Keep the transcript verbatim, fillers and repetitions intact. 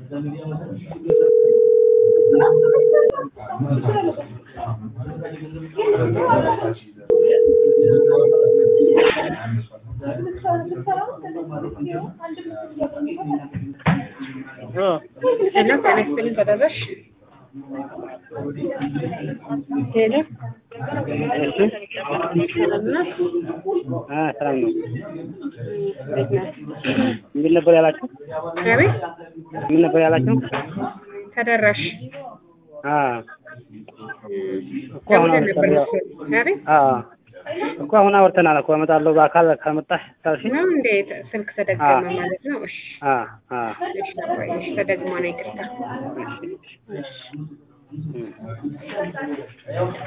اه انا كان استلم بدرش كده سلامنا اه سلام ነው ቤትና ምን ነበር ያላችሁ አቤት ምን ነበር ያላችሁ ተደራሽ አ እኮ አሁን አቤት አ እኮ አሁን አወርተናል እኮ አመጣለሁ በአካል ከመጣሽ ታልሽ ነው እንዴት ስልክ ተደገመ ማለት ነው እሺ አ አ እሺ እሺ ተደግሞ ነው ይቅርታ እሺ